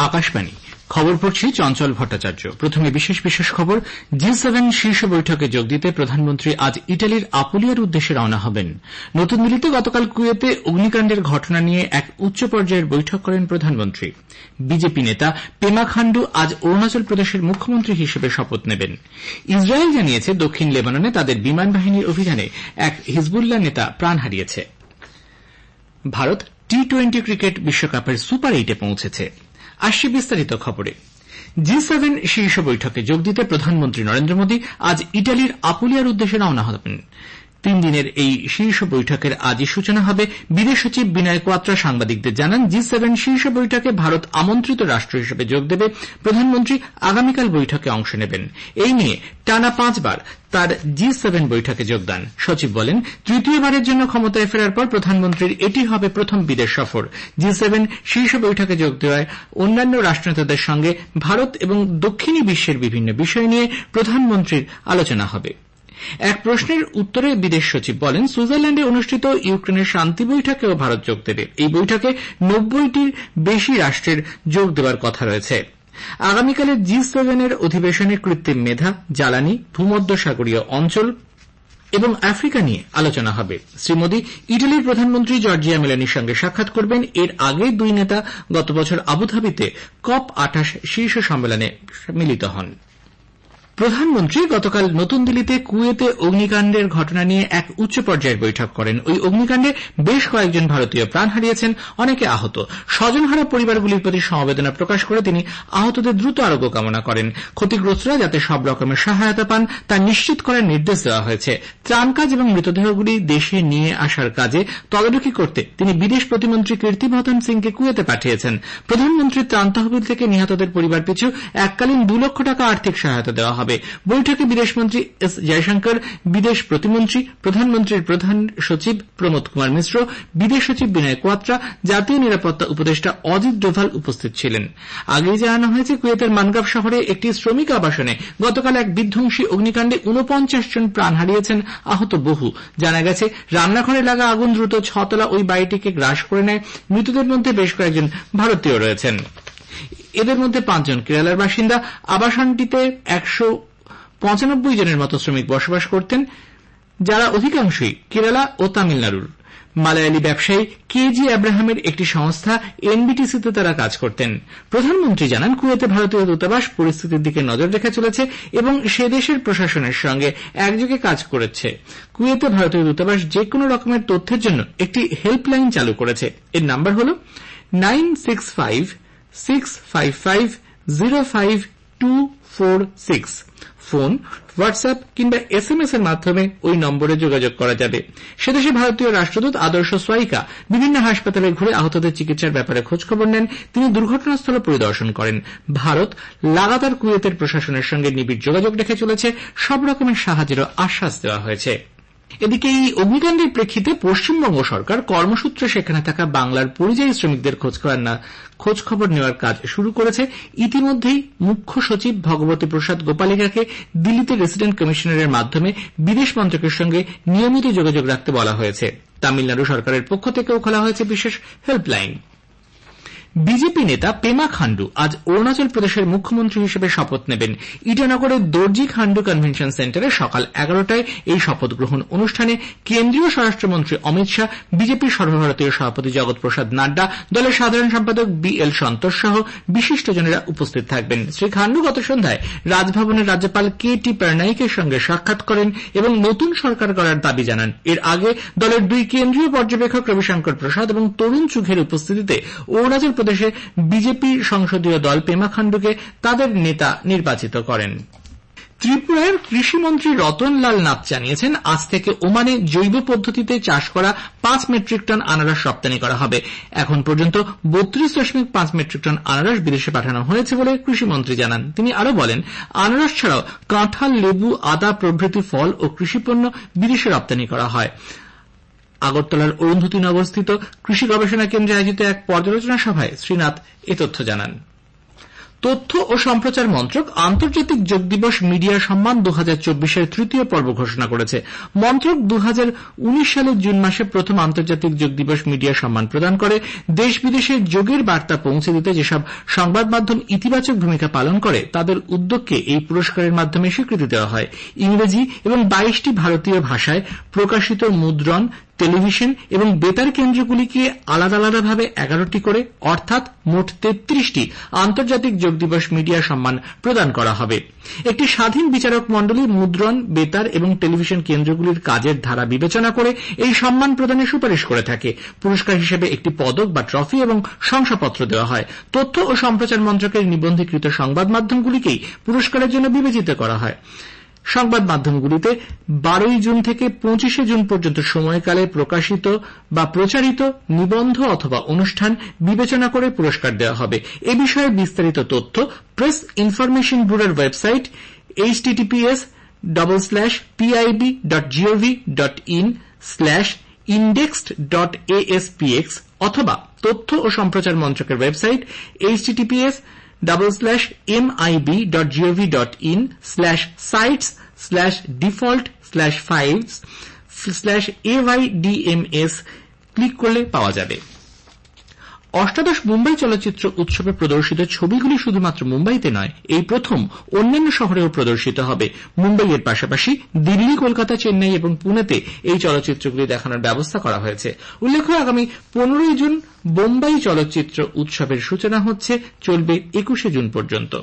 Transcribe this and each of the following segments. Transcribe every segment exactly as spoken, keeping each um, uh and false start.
আকাশবাণী খবর পড়ছি চঞ্চল ভট্টাচার্য। প্রথমে বিশেষ বিশেষ খবর। জি সেভেন শীর্ষ বৈঠকে যোগ দিতে প্রধানমন্ত্রী আজ ইটালির আপুলিয়ার উদ্দেশ্যে রওনা হবেন। নতুন দিল্লিতে গতকাল কুয়েতে অগ্নিকাণ্ডের ঘটনা নিয়ে এক উচ্চ পর্যায়ের বৈঠক করেন প্রধানমন্ত্রী। বিজেপি নেতা পেমা খান্ডু আজ অরুণাচল প্রদেশের মুখ্যমন্ত্রী হিসেবে শপথ নেবেন। ইসরায়েল জানিয়েছে দক্ষিণ লেবাননে তাদের বিমান বাহিনীর অভিযানে এক হিজবুল্লাহ নেতা প্রাণ হারিয়েছে। ভারত টি টোয়েন্টি ক্রিকেট বিশ্বকাপের সুপার এইটে পৌঁছেছে। আসছে বিস্তারিত খবরে। জি সেভেন শীর্ষ বৈঠকে যোগ দিতে প্রধানমন্ত্রী নরেন্দ্র মোদী আজ ইটালির আপুলিয়ার উদ্দেশ্যে রওনা হবেন। তিন দিনের এই শীর্ষ বৈঠকের আজই সূচনা হবে। বিদেশ সচিব বিনয় কোয়াত্রা সাংবাদিকদের জানান, জি সেভেন শীর্ষ বৈঠকে ভারত আমন্ত্রিত রাষ্ট্র হিসেবে যোগ দেবে। প্রধানমন্ত্রী আগামীকাল বৈঠকে অংশ নেবেন। এই নিয়ে টানা পাঁচবার তার জি সেভেন বৈঠকে যোগদান। সচিব বলেন, তৃতীয়বারের জন্য ক্ষমতায় ফেরার পর প্রধানমন্ত্রীর এটি হবে প্রথম বিদেশ সফর। জি সেভেন শীর্ষ বৈঠকে যোগ দেওয়ায় অন্যান্য রাষ্ট্রনেতাদের সঙ্গে ভারত এবং দক্ষিণী বিশ্বের বিভিন্ন বিষয় নিয়ে প্রধানমন্ত্রীর আলোচনা হবে। এক প্রশ্নের উত্তরে বিদেশ সচিব বলেন, সুইজারল্যান্ডে অনুষ্ঠিত ইউক্রেনের শান্তি বৈঠকেও ভারত যোগ দেবে। এই বৈঠকে নব্বইটির বেশি রাষ্ট্রের যোগ দেওয়ার কথা রয়েছে। আগামীকালের জি সেভেনের অধিবেশনে কৃত্রিম মেধা, জ্বালানি, ভূমধ্যসাগরীয় অঞ্চল এবং আফ্রিকা নিয়ে আলোচনা হবে। শ্রী মোদী ইটালির প্রধানমন্ত্রী জর্জিয়া মেলোনির সঙ্গে সাক্ষাৎ করবেন। এর আগে দুই নেতা গত বছর আবুধাবিতে কপ আঠাশ শীর্ষ সম্মেলনে মিলিত হন। প্রধানমন্ত্রী গতকাল নতুন দিল্লিতে কুয়েতে অগ্নিকাণ্ডের ঘটনা নিয়ে এক উচ্চ পর্যায়ের বৈঠক করেন। ওই অগ্নিকাণ্ডে বেশ কয়েকজন ভারতীয় প্রাণ হারিয়েছেন, অনেকে আহত। স্বজনহারা পরিবারগুলির প্রতি সমবেদনা প্রকাশ করে তিনি আহতদের দ্রুত আরোগ্য কামনা করেন। ক্ষতিগ্রস্তরা যাতে সব রকমের সহায়তা পান তা নিশ্চিত করার নির্দেশ দেওয়া হয়েছে। ত্রাণ কাজ এবং মৃতদেহগুলি দেশে নিয়ে আসার কাজে তদারকি করতে তিনি বিদেশ প্রতিমন্ত্রী কীর্তিবর্ধন সিংকে কুয়েতে পাঠিয়েছেন। প্রধানমন্ত্রীর ত্রাণ তহবিল থেকে নিহতদের পরিবার পিছু এককালীন দু লক্ষ টাকা আর্থিক সহায়তা দেওয়া হবে। বৈঠকে বিদেশমন্ত্রী এস জয়শঙ্কর, বিদেশ প্রতিমন্ত্রী, প্রধানমন্ত্রীর প্রধান সচিব প্রমোদ কুমার মিশ্র, বিদেশ সচিব বিনয় কোয়াত্রা, জাতীয় নিরাপত্তা উপদেষ্টা অজিত ডোভাল উপস্থিত ছিলেন। আগেই জানানো হয়েছে, কুয়েতের মানগাভ শহরে একটি শ্রমিক আবাসনে গতকাল এক বিধ্বংসী অগ্নিকাণ্ডে ঊনপঞ্চাশ জন প্রাণ হারিয়েছেন, আহত বহু। জানা গেছে, রান্নাঘরে লাগা আগুন দ্রুত ছতলা ওই বাড়িটিকে গ্রাস করে নেয়। মৃতদের মধ্যে বেশ কয়েকজন ভারতীয় রয়েছেন। এদের মধ্যে পাঁচজন কেরালার বাসিন্দা। আবাসনটিতে একশো পঁচানব্বই জনের মতো শ্রমিক বসবাস করতেন, যারা অধিকাংশই কেরালা ও তামিলনাড়ুর। মালয়ালি ব্যবসায়ী কে জি আব্রাহামের একটি সংস্থা এনবিটিসিতে তারা কাজ করতেন। প্রধানমন্ত্রী জানান, কুয়েতে ভারতীয় দূতাবাস পরিস্থিতির দিকে নজর রেখে চলেছে এবং সে দেশের প্রশাসনের সঙ্গে একযোগে কাজ করেছে। কুয়েতে ভারতীয় দূতাবাস যে কোনো রকমের তথ্যের জন্য একটি হেল্পলাইন চালু করেছে। এর নাম্বার হল nine six five six five five zero five two four six. Phone, WhatsApp কিংবা এসএমএস এর মাধ্যমে ওই নম্বরে যোগাযোগ করা যাবে। সেদেশে ভারতীয় রাষ্ট্রদূত আদর্শ সোয়াইকা বিভিন্ন হাসপাতালে ঘুরে আহতদের চিকিৎসার ব্যাপারে খোঁজখবর নেন। তিনি দুর্ঘটনাস্থল পরিদর্শন করেন। ভারত লাগাতার কুয়েতের প্রশাসনের সঙ্গে নিবিড় যোগাযোগ রেখে চলেছে। সব রকমের সাহায্যেরও আশ্বাস দেওয়া হয়েছে। এদিকে এই অগ্নিকাণ্ডের প্রেক্ষিতে পশ্চিমবঙ্গ সরকার কর্মসূত্রে সেখানে থাকা বাংলার পরিযায়ী শ্রমিকদের খোঁজখবর নেওয়ার কাজ শুরু করেছে। ইতিমধ্যেই মুখ্য সচিব ভগবতী প্রসাদ গোপালিকাকে দিল্লিতে রেসিডেন্ট কমিশনারের মাধ্যমে বিদেশ মন্ত্রকের সঙ্গে নিয়মিত যোগাযোগ রাখতে বলা হয়েছে। তামিলনাড়ু সরকারের পক্ষ থেকেও খোলা হয়েছে বিশেষ হেল্পলাইন। বিজেপি নেতা পেমা খান্ডু আজ অরুণাচল প্রদেশের মুখ্যমন্ত্রী হিসেবে শপথ নেবেন। ইটানগরের দর্জি খান্ডু কনভেনশন সেন্টারে সকাল এগারোটায় এই শপথ গ্রহণ অনুষ্ঠানে কেন্দ্রীয় স্বরাষ্ট্রমন্ত্রী অমিত শাহ, বিজেপির সর্বভারতীয় সভাপতি জগৎ প্রসাদ নাড্ডা, দলের সাধারণ সম্পাদক বি এল সন্তোষ সহ বিশিষ্টজনেরা উপস্থিত থাকবেন। শ্রী খান্ডু গত সন্ধ্যায় রাজভবনের রাজ্যপাল কে টি পারনাইকের সঙ্গে সাক্ষাৎ করেন এবং নতুন সরকার গড়ার দাবি জানান। এর আগে দলের দুই কেন্দ্রীয় পর্যবেক্ষক রবিশঙ্কর প্রসাদ এবং তরুণ চুঘের উপস্থিতিতে অরুণাচল প্রদেশে বিজেপি সংসদীয় দল পেমা খান্ডুকে তাদের নেতা নির্বাচিত করেন। ত্রিপুরার কৃষিমন্ত্রী রতনলাল নাথ জানিয়েছেন, আজ থেকে ওমানে জৈব পদ্ধতিতে চাষ করা পাঁচ মেট্রিক টন আনারস রপ্তানি করা হবে। এখন পর্যন্ত বত্রিশ দশমিক পাঁচ মেট্রিক টন আনারস বিদেশে পাঠানো হয়েছে বলে কৃষিমন্ত্রী জানান। তিনি আরও বলেন, আনারস ছাড়াও কাঁঠাল, লেবু, আদা প্রভৃতি ফল ও কৃষিপণ্য বিদেশে রপ্তানি করা হয়। আগরতলার অরুন্ধতী নগরস্থিত কৃষি গবেষণা কেন্দ্রে আয়োজিত এক পর্যালোচনা সভায় শ্রী নাথ এ তথ্য জানান। তথ্য ও সম্প্রচার মন্ত্রক আন্তর্জাতিক যোগ দিবস মিডিয়া সম্মান দু হাজার চব্বিশের তৃতীয় পর্ব ঘোষণা করেছে। মন্ত্রক দু হাজার উনিশ সালের জুন মাসে প্রথম আন্তর্জাতিক যোগ দিবস মিডিয়া সম্মান প্রদান করে। দেশ বিদেশে যোগের বার্তা পৌঁছে দিতে যেসব সংবাদ মাধ্যম ইতিবাচক ভূমিকা পালন করে তাদের উদ্যোগকে এই পুরস্কারের মাধ্যমে স্বীকৃতি দেওয়া হয়। ইংরেজি এবং বাইশটি ভারতীয় ভাষায় প্রকাশিত মুদ্রণ, টেলিভিশন এবং বেতার কেন্দ্রগুলিকে আলাদা আলাদাভাবে এগারোটি করে অর্থাৎ মোট তেত্রিশটি আন্তর্জাতিক যোগ দিবস মিডিয়া সম্মান প্রদান করা হবে। একটি স্বাধীন বিচারক মণ্ডলী মুদ্রণ, বেতার এবং টেলিভিশন কেন্দ্রগুলির কাজের ধারা বিবেচনা করে এই সম্মান প্রদানের সুপারিশ করে থাকে। পুরস্কার হিসেবে একটি পদক বা ট্রফি এবং শংসাপত্র দেওয়া হয়। তথ্য ও সম্প্রচার মন্ত্রকের নিবন্ধীকৃত সংবাদ মাধ্যমগুলিকেই পুরস্কারের জন্য বিবেচিত করা হয়। সংবাদ মাধ্যমগুলিতে বারোই জুন থেকে পঁচিশে জুন পর্যন্ত সময়কালে প্রকাশিত বা প্রচারিত নিবন্ধ অথবা অনুষ্ঠান বিবেচনা করে পুরস্কার দেওয়া হবে। এ বিষয়ে বিস্তারিত তথ্য প্রেস ইনফরমেশন ব্যুরোর website H T T P S double slash P I B dot gov dot in slash indexed dot A S P X অথবা তথ্য ও সম্প্রচার মন্ত্রকের website H T T P S double slash mib dot gov dot in slash sites slash default slash files slash aydms click করলে পাওয়া যাবে। অষ্টাদশ মুম্বাই চলচ্চিত্র উৎসবে প্রদর্শিত ছবিগুলি শুধুমাত্র মুম্বাইতে নয়, এই প্রথম অন্যান্য শহরেও প্রদর্শিত হবে। মুম্বাইয়ের পাশাপাশি দিল্লি, কলকাতা, চেন্নাই এবং পুনেতে এই চলচ্চিত্রগুলি দেখানোর ব্যবস্থা করা হয়েছে। উল্লেখ্য, আগামী পনেরোই জুন বোম্বাই চলচ্চিত্র উৎসবের সূচনা হচ্ছে, চলবে একুশে জুন পর্যন্ত।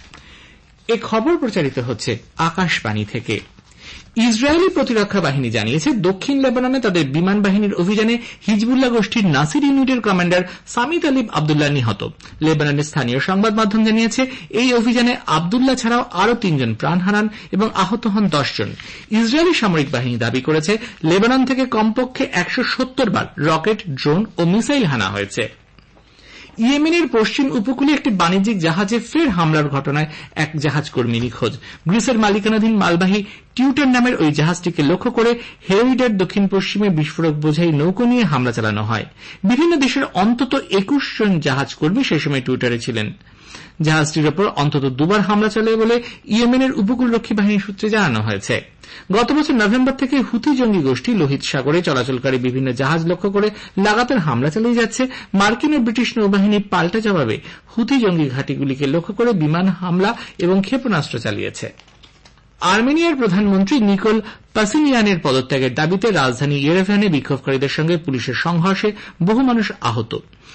এ খবর প্রচারিত হচ্ছে আকাশবাণী থেকে। ইসরায়েলি প্রতিরক্ষা বাহিনী জানিয়েছে দক্ষিণ লেবাননে তাদের বিমান বাহিনীর অভিযানে হিজবুল্লাহ গোষ্ঠীর নাসির ইউনিটের কমান্ডার সামি তালিব আবদুল্লাহ নিহত। লেবাননের স্থানীয় সংবাদ মাধ্যম জানিয়েছে এই অভিযানে আবদুল্লাহ ছাড়াও আরও তিনজন প্রাণ হারান এবং আহত হন দশ জন। ইসরায়েলি সামরিক বাহিনী দাবি করেছে লেবানন থেকে কমপক্ষে একশো সত্তর বার রকেট, ড্রোন ও মিসাইল হানা হয়েছে। ইয়েমেনের পশ্চিম উপকূলে একটি বাণিজ্যিক জাহাজে ফের হামলার ঘটনায় এক জাহাজ কর্মী নিখোঁজ। গ্রিসের মালিকানাধীন মালবাহী টিউটার নামের ওই জাহাজটিকে লক্ষ্য করে হেরোইডের দক্ষিণ পশ্চিমে বিস্ফোরক বোঝাই নৌকো নিয়ে হামলা চালানো হয়। বিভিন্ন দেশের অন্তত একুশ জন জাহাজ কর্মী সেই সময় টিউটারে ছিলেন। জাহাজটির ওপর অন্তত দুবার হামলা চলে বলে ইয়েমেনের উপকূলরক্ষী বাহিনী সূত্রে জানানো হয়েছে। গত বছর নভেম্বর থেকে হুথি জঙ্গি গোষ্ঠী লোহিত সাগরে চলাচলকারী বিভিন্ন জাহাজ লক্ষ্য করে লাগাতার হামলা চালিয়ে যাচ্ছে। মার্কিন ও ব্রিটিশ নৌবাহিনী পাল্টা জবাবে হুথি জঙ্গি ঘাঁটিগুলিকে লক্ষ্য করে বিমান হামলা এবং ক্ষেপণাস্ত্র চালিয়েছে। আর্মেনিয়ার প্রধানমন্ত্রী নিকোল পাসিনিয়ানের পদত্যাগের দাবিতে রাজধানী ইয়েরেভানে বিক্ষোভকারীদের সঙ্গে পুলিশের সংঘর্ষে বহু মানুষ আহত।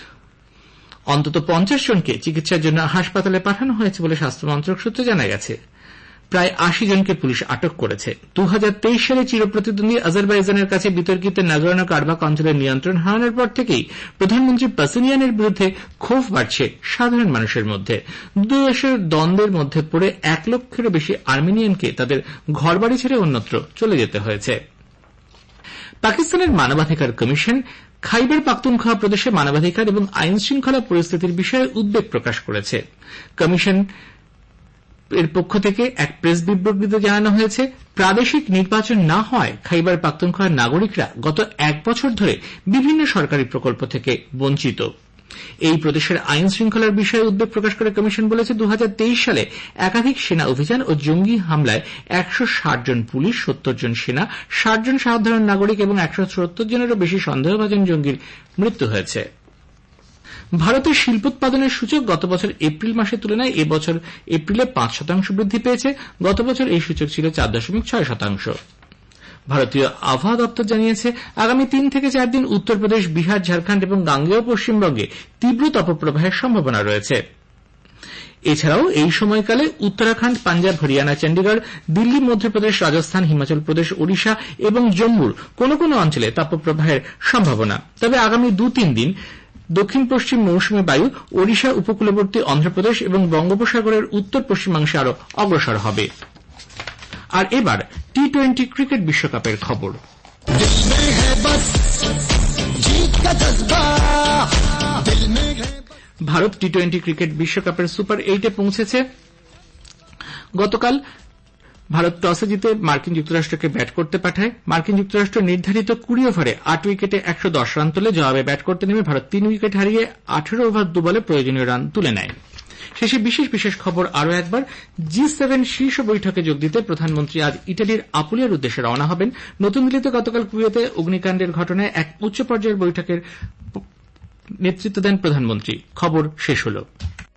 অন্তত পঞ্চাশ জনকে চিকিৎসার জন্য হাসপাতালে পাঠানো হয়েছে বলে স্বাস্থ্য মন্ত্রক সূত্রে জানা গেছে। প্রায় আশি জনকে পুলিশ আটক করেছে। দু হাজার তেইশ সালে চিরপ্রতিদ্বন্দ্বী আজারবাইজানের কাছে বিতর্কিত নাগোর্নো কারাবাখ অঞ্চলের নিয়ন্ত্রণ হারানোর পর থেকেই প্রধানমন্ত্রী পাসিনিয়ানের বিরুদ্ধে ক্ষোভ বাড়ছে সাধারণ মানুষের মধ্যে। দুই দেশের দ্বন্দ্বের মধ্যে পড়ে এক লক্ষেরও বেশি আর্মেনিয়ানকে তাদের ঘরবাড়ি ছেড়ে অন্যত্র চলে যেতে হয়েছে। পাকিস্তানের মানবাধিকার কমিশন খাইবার পাখতুনখোয়া প্রদেশে মানবাধিকার এবং আইন শৃঙ্খলা পরিস্থিতির বিষয়ে উদ্বেগ প্রকাশ করেছে। কমিশন এর পক্ষ থেকে এক প্রেস বিবৃতিতে জানানো হয়েছে, প্রাদেশিক নির্বাচন না হওয়ায় খাইবার পাখতুনখোয়ার নাগরিকরা গত এক বছর ধরে বিভিন্ন সরকারি প্রকল্প থেকে বঞ্চিত। এই প্রদেশের আইন শৃঙ্খলার বিষয়ে উদ্বেগ প্রকাশ করে কমিশন বলেছে, দু হাজার তেইশ সালে একাধিক সেনা অভিযান ও জঙ্গি হামলায় একশো ষাট জন পুলিশ, সত্তর জন সেনা, ষাট জন সাধারণ নাগরিক এবং একশো সত্তর জনেরও বেশি সন্দেহভাজন জঙ্গির মৃত্যু হয়েছে। ভারতের শিল্পোৎপাদনের সূচক গত বছর এপ্রিল মাসের তুলনায় এ বছর এপ্রিলে পাঁচ শতাংশ বৃদ্ধি পেয়েছে। গত বছর এই সূচক ছিল চার দশমিক ছয় শতাংশ। ভারতীয় আবহাওয়া দপ্তর জানিয়েছে, আগামী তিন থেকে চার দিন উত্তরপ্রদেশ, বিহার, ঝাড়খণ্ড এবং গাঙ্গেয় পশ্চিমবঙ্গে তীব্র তাপপ্রবাহের সম্ভাবনা রয়েছে। এছাড়াও এই সময়কালে উত্তরাখণ্ড, পাঞ্জাব, হরিয়ানা, চণ্ডীগড়, দিল্লি, মধ্যপ্রদেশ, রাজস্থান, হিমাচল প্রদেশ, ওড়িশা এবং জম্মুর কোন কোন অঞ্চলে তাপপ্রবাহের সম্ভাবনা। তবে আগামী দু তিন দিন দক্ষিণ পশ্চিম মৌসুমী বায়ু ওড়িশা উপকূলবর্তী অন্ধ্রপ্রদেশ এবং বঙ্গোপসাগরের উত্তর পশ্চিমাংশে আরও অগ্রসর হবে। আর এবার টি টোয়েন্টি ক্রিকেট বিশ্বকাপের খবর। ভারত টি টোয়েন্টি ক্রিকেট বিশ্বকাপের সুপার এইটে পৌঁছেছে। গতকাল ভারত টসে জিতে মার্কিন যুক্তরাষ্ট্রকে ব্যাট করতে পাঠায়। মার্কিন যুক্তরাষ্ট্র নির্ধারিত কুড়ি ওভারে আট উইকেটে একশো দশ রান তোলে। জবাবে ব্যাট করতে নেমে ভারত তিন উইকেট হারিয়ে আঠেরো ওভার দু বলে প্রয়োজনীয় রান তুলে নেয়। শেষে বিশেষ বিশেষ খবর আরও একবার। জি সেভেন শীর্ষ বৈঠকে যোগ দিতে প্রধানমন্ত্রী আজ ইটালির আপুলিয়ার উদ্দেশ্যে রওনা হবেন। নতুন দিল্লিতে গতকাল কুয়েতে অগ্নিকাণ্ডের ঘটনায় এক উচ্চ পর্যায়ের বৈঠকের নেতৃত্ব দেন প্রধানমন্ত্রী। খবর শেষ হল।